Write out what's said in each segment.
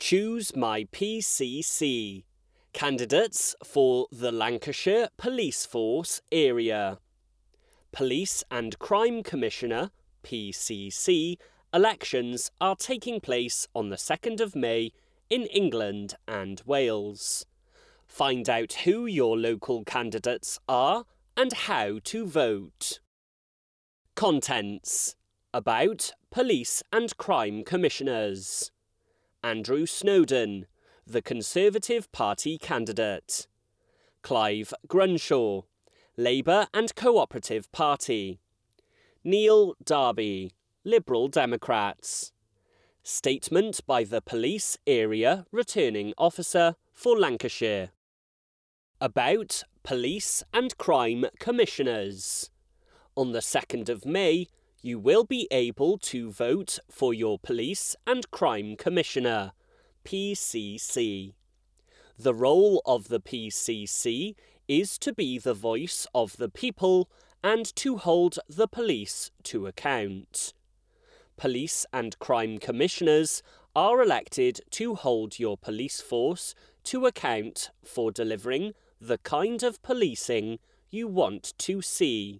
Choose my PCC. Candidates for the Lancashire Police Force Area. Police and Crime Commissioner, PCC, elections are taking place on the 2nd of May in England and Wales. Find out who your local candidates are and how to vote. Contents: about Police and Crime Commissioners. Andrew Snowden, the Conservative Party candidate. Clive Grunshaw, Labour and Cooperative Party. Neil Darby, Liberal Democrats. Statement by the Police Area Returning Officer for Lancashire. About Police and Crime Commissioners. On the 2nd of May, you will be able to vote for your Police and Crime Commissioner, PCC. The role of the PCC is to be the voice of the people and to hold the police to account. Police and Crime Commissioners are elected to hold your police force to account for delivering the kind of policing you want to see.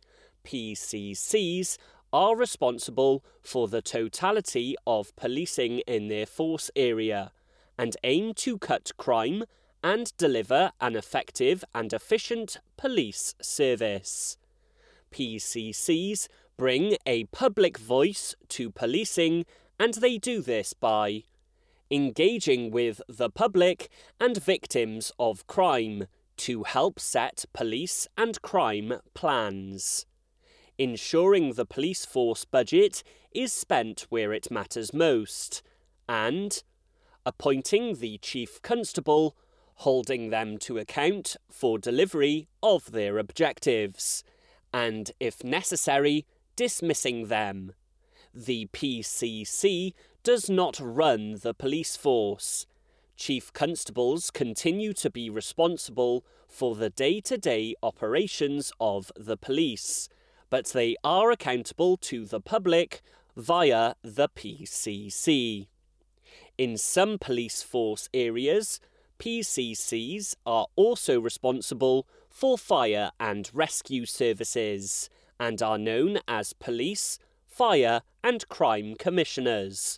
PCCs are responsible for the totality of policing in their force area and aim to cut crime and deliver an effective and efficient police service. PCCs bring a public voice to policing, and they do this by engaging with the public and victims of crime to help set police and crime plans. Ensuring the police force budget is spent where it matters most, and appointing the Chief Constable, holding them to account for delivery of their objectives, and, if necessary, dismissing them. The PCC does not run the police force. Chief Constables continue to be responsible for the day-to-day operations of the police, but they are accountable to the public via the PCC. In some police force areas, PCCs are also responsible for fire and rescue services and are known as Police, Fire and Crime Commissioners,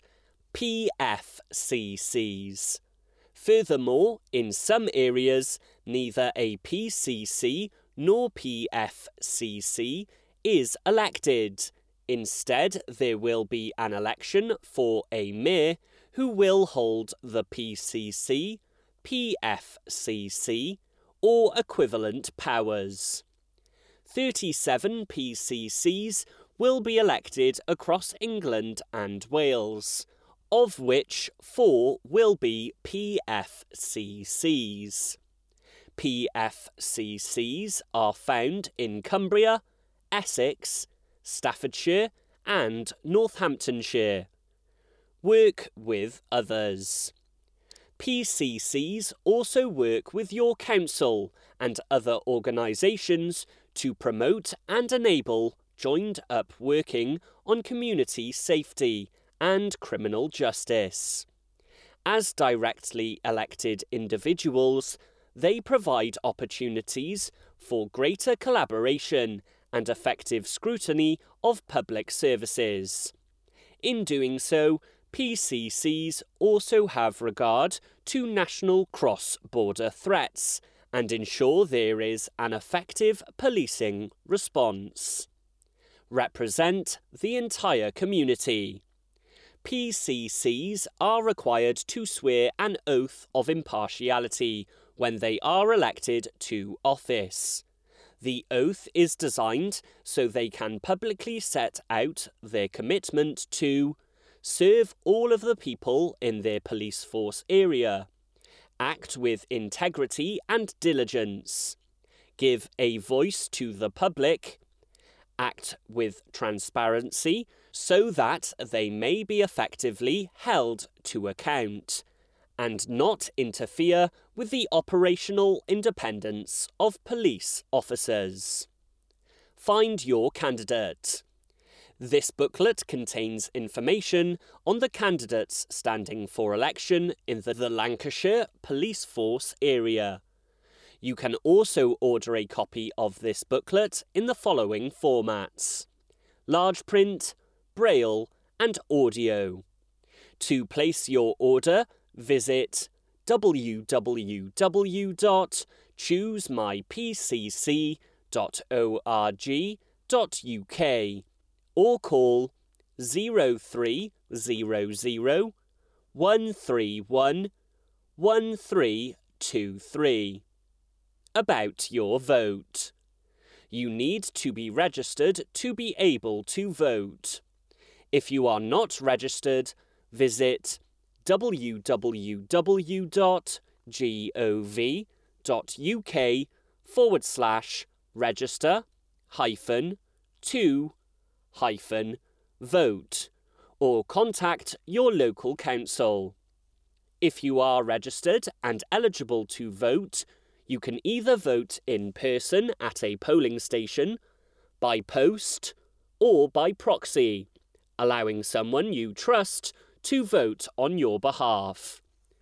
PFCCs. Furthermore, in some areas, neither a PCC nor PFCC is elected. Instead, there will be an election for a mayor who will hold the PCC, PFCC, or equivalent powers. 37 PCCs will be elected across England and Wales, of which 4 will be PFCCs. PFCCs are found in Cumbria, Essex, Staffordshire and Northamptonshire. Work with others. PCCs also work with your council and other organisations to promote and enable joined-up working on community safety and criminal justice. As directly elected individuals, they provide opportunities for greater collaboration and effective scrutiny of public services. In doing so, PCCs also have regard to national cross-border threats and ensure there is an effective policing response. Represent the entire community. PCCs are required to swear an oath of impartiality when they are elected to office. The oath is designed so they can publicly set out their commitment to serve all of the people in their police force area, act with integrity and diligence, give a voice to the public, act with transparency so that they may be effectively held to account, and not interfere with the operational independence of police officers. Find your candidate. This booklet contains information on the candidates standing for election in the Lancashire Police Force area. You can also order a copy of this booklet in the following formats: large print, braille and audio. To place your order, visit www.choosemypcc.org.uk or call 0300 131 1323. About your vote. You need to be registered to be able to vote. If you are not registered, visit www.gov.uk/register-to-vote or contact your local council. If you are registered and eligible to vote, you can either vote in person at a polling station, by post, or by proxy, allowing someone you trust to vote on your behalf.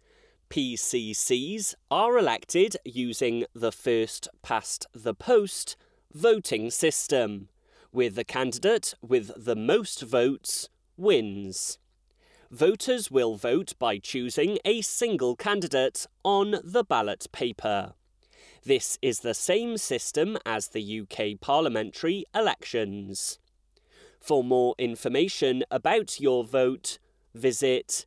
PCCs are elected using the first-past-the-post voting system, where the candidate with the most votes wins. Voters will vote by choosing a single candidate on the ballot paper. This is the same system as the UK parliamentary elections. For more information about your vote, visit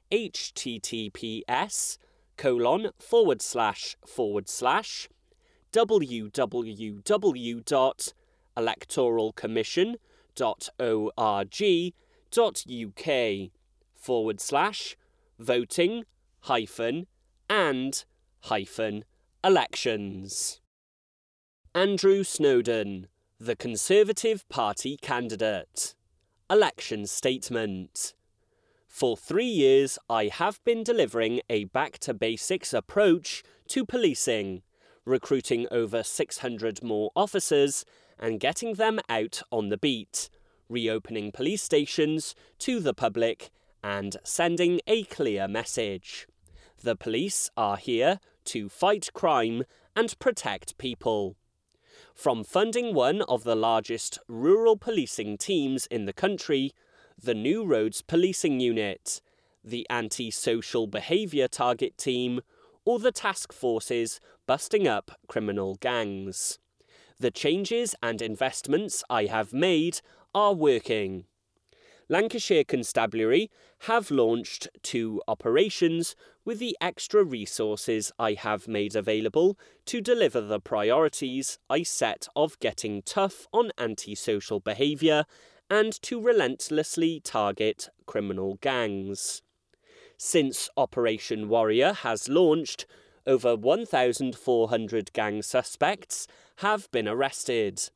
https://www.electoral-commission.org.uk/voting-and-elections. Andrew Snowden, the Conservative Party candidate. Election statement. For 3 years, I have been delivering a back-to-basics approach to policing, recruiting over 600 more officers and getting them out on the beat, reopening police stations to the public and sending a clear message. The police are here to fight crime and protect people. From funding one of the largest rural policing teams in the country, the New Roads Policing Unit, the Anti-Social Behaviour Target Team, or the task forces busting up criminal gangs. The changes and investments I have made are working. Lancashire Constabulary have launched 2 operations with the extra resources I have made available to deliver the priorities I set of getting tough on antisocial behaviour and to relentlessly target criminal gangs. Since Operation Warrior has launched, over 1,400 gang suspects have been arrested.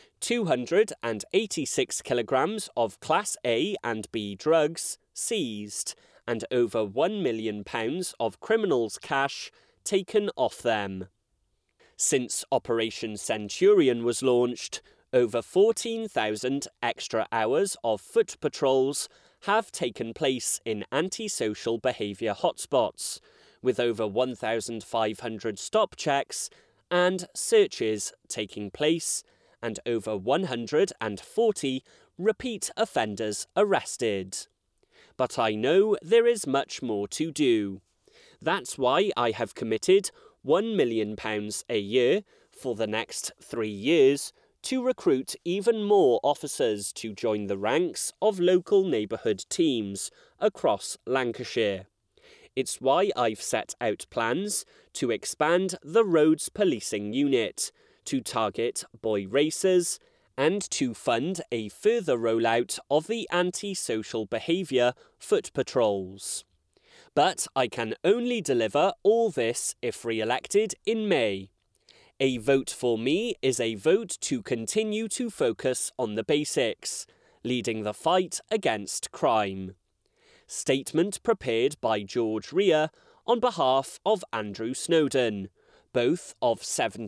286 kilograms of Class A and B drugs seized, and over £1 million of criminals' cash taken off them. Since Operation Centurion was launched, over 14,000 extra hours of foot patrols have taken place in antisocial behaviour hotspots, with over 1,500 stop checks and searches taking place, and over 140 repeat offenders arrested. But I know there is much more to do. That's why I have committed £1 million a year for the next 3 years to recruit even more officers to join the ranks of local neighbourhood teams across Lancashire. It's why I've set out plans to expand the Roads Policing Unit, to target boy racers, and to fund a further rollout of the anti-social behaviour foot patrols. But I can only deliver all this if re-elected in May. A vote for me is a vote to continue to focus on the basics, leading the fight against crime. Statement prepared by George Rea on behalf of Andrew Snowden, both of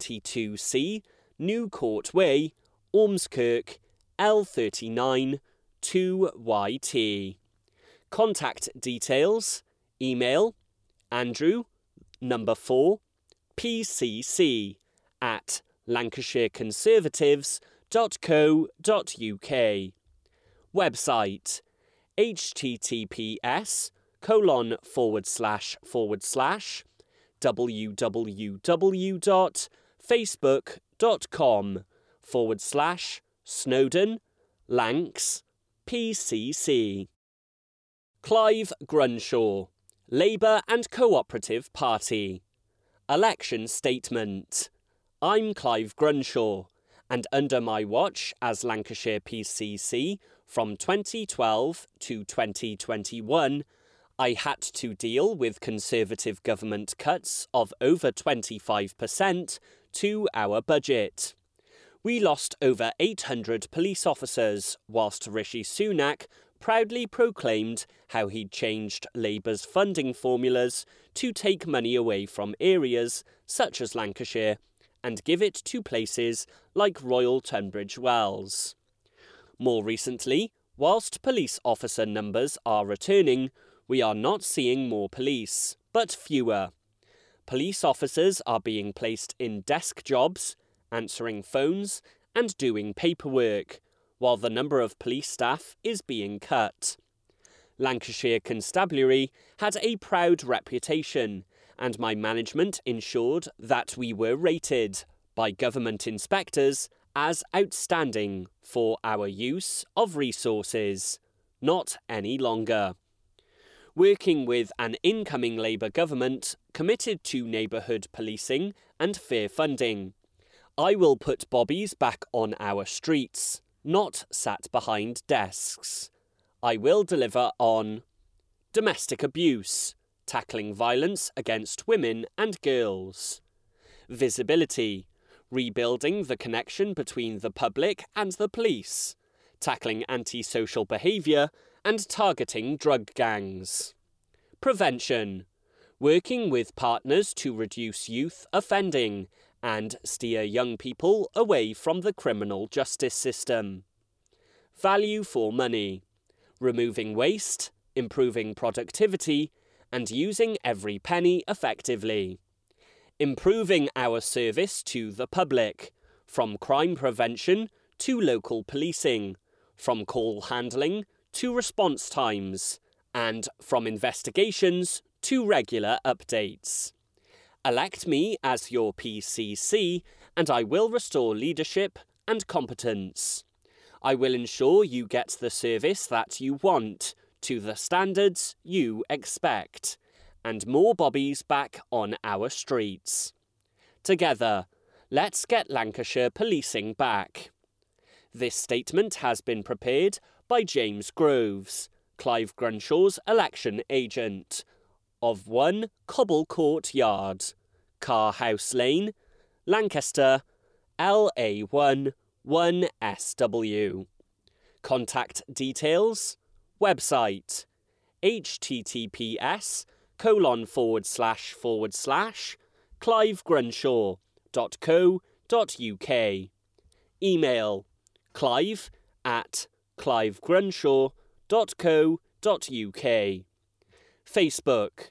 72C, New Court Way, Ormskirk, L39, 2YT. Contact details, email Andrew, number 4, PCC at lancashireconservatives.co.uk. Website https://www.facebook.com/Snowdon Lancs Clive Grunshaw, Labour and Cooperative Party. Election Statement. I'm Clive Grunshaw, and under my watch as Lancashire PCC from 2012 to 2021, I had to deal with Conservative government cuts of over 25% to our budget. We lost over 800 police officers, whilst Rishi Sunak proudly proclaimed how he'd changed Labour's funding formulas to take money away from areas such as Lancashire and give it to places like Royal Tunbridge Wells. More recently, whilst police officer numbers are returning, we are not seeing more police, but fewer. Police officers are being placed in desk jobs, answering phones and doing paperwork, while the number of police staff is being cut. Lancashire Constabulary had a proud reputation, and my management ensured that we were rated by government inspectors as outstanding for our use of resources. Not any longer. Working with an incoming Labour government committed to neighbourhood policing and fair funding, I will put bobbies back on our streets, not sat behind desks. I will deliver on domestic abuse, tackling violence against women and girls, visibility, rebuilding the connection between the public and the police, tackling antisocial behaviour and targeting drug gangs, prevention, working with partners to reduce youth offending and steer young people away from the criminal justice system. Value for money, removing waste, improving productivity, and using every penny effectively. Improving our service to the public, from crime prevention to local policing, from call handling to response times, and from investigations to regular updates. Elect me as your PCC, and I will restore leadership and competence. I will ensure you get the service that you want, to the standards you expect, and more bobbies back on our streets. Together, let's get Lancashire policing back. This statement has been prepared by James Groves, Clive Grunshaw's election agent, of 1 Cobble Court Yard, Carhouse Lane, Lancaster, LA1 1SW. Contact details, website, https://clivegrunshaw.co.uk. Email, clive@clivegrunshaw.co.uk. Facebook,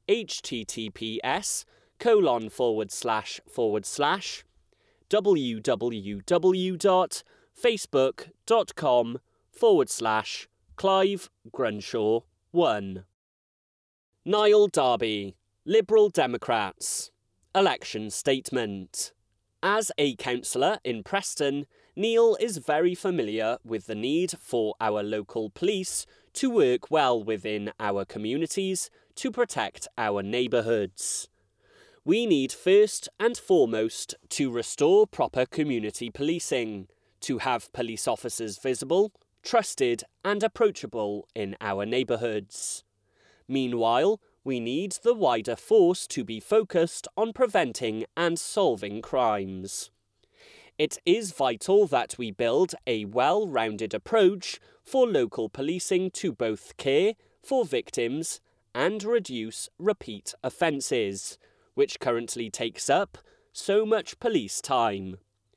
https://www.facebook.com/Clive Grunshaw1. Niall Darby, Liberal Democrats. Election Statement. As a councillor in Preston, Neil is very familiar with the need for our local police to work well within our communities to protect our neighbourhoods. We need first and foremost to restore proper community policing, to have police officers visible, trusted and approachable in our neighbourhoods. Meanwhile, we need the wider force to be focused on preventing and solving crimes. It is vital that we build a well-rounded approach for local policing to both care for victims and reduce repeat offences, which currently takes up so much police time.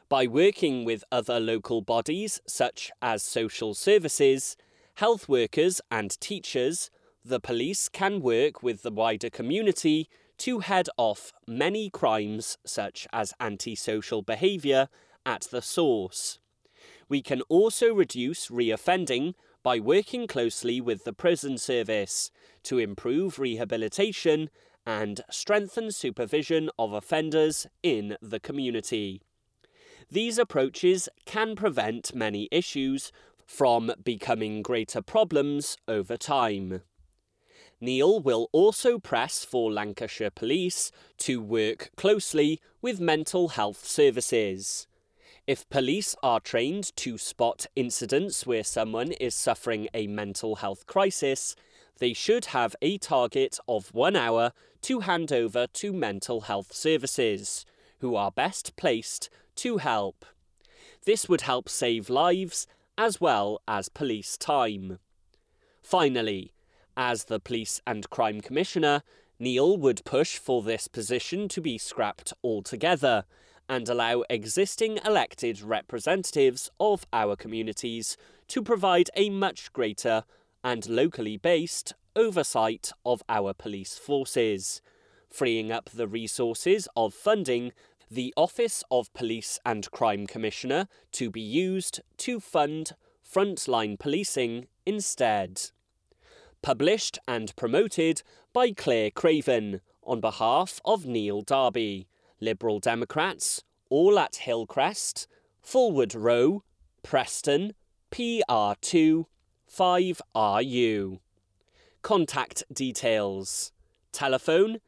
By working with other local bodies such as social services, health workers and teachers, the police can work with the wider community to head off many crimes such as antisocial behaviour at the source. We can also reduce reoffending by working closely with the prison service to improve rehabilitation and strengthen supervision of offenders in the community. These approaches can prevent many issues from becoming greater problems over time. Neil will also press for Lancashire Police to work closely with mental health services. If police are trained to spot incidents where someone is suffering a mental health crisis, they should have a target of 1 hour to hand over to mental health services, who are best placed to help. This would help save lives as well as police time. Finally, as the Police and Crime Commissioner, Neil would push for this position to be scrapped altogether and allow existing elected representatives of our communities to provide a much greater and locally based oversight of our police forces, freeing up the resources of funding the Office of Police and Crime Commissioner to be used to fund frontline policing instead. Published and promoted by Claire Craven on behalf of Neil Darby, Liberal Democrats, all at Hillcrest, Fulwood Row, Preston, PR2 5RU. Contact details: telephone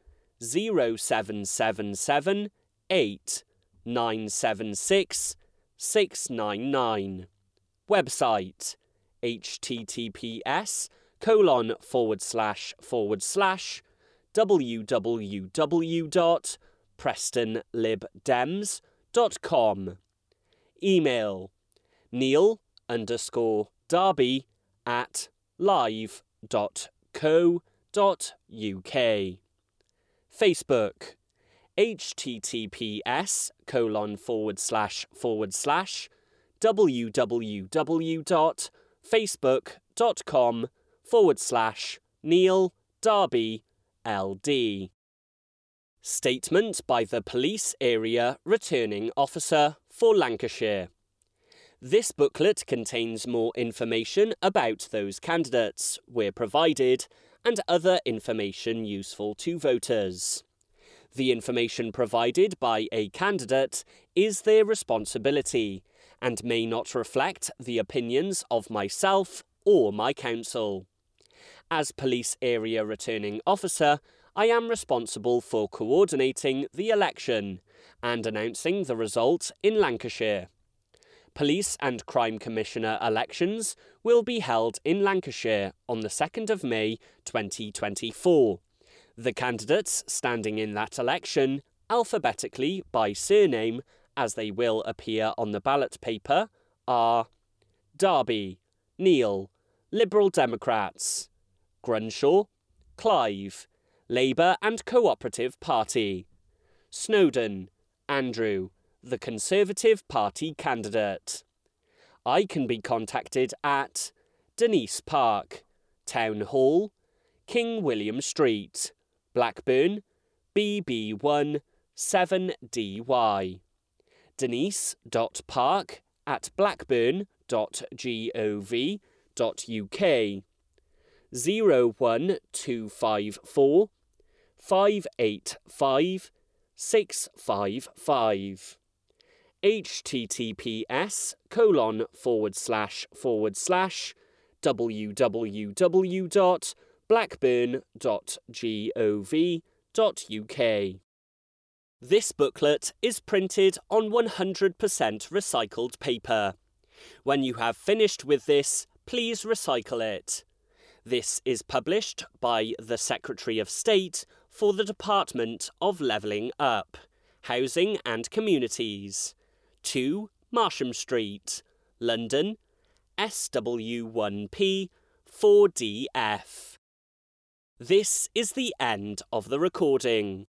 0777 8 976 699. Website https://www.prestonlibdems.com. Email neil_darby@live.co.uk. Facebook https://www.facebook.com/Neil Darby LD. Statement by the Police Area Returning Officer for Lancashire. This booklet contains more information about those candidates where provided and other information useful to voters. The information provided by a candidate is their responsibility and may not reflect the opinions of myself or my council. As Police Area Returning Officer, I am responsible for coordinating the election and announcing the result in Lancashire. Police and Crime Commissioner elections will be held in Lancashire on the 2nd of May 2024. The candidates standing in that election, alphabetically by surname as they will appear on the ballot paper, are Darby, Neil, Liberal Democrats; Grunshaw, Clive, Labour and Cooperative Party; Snowdon, Andrew, the Conservative Party candidate. I can be contacted at Denise Park, Town Hall, King William Street, Blackburn, BB1 7DY. denise.park@blackburn.gov.uk 01254 585 655. https://www.blackburn.gov.uk. This booklet is printed on 100% recycled paper. When you have finished with this, please recycle it. This is published by the Secretary of State for the Department of Levelling Up, Housing and Communities, 2 Marsham Street, London, SW1P 4DF. This is the end of the recording.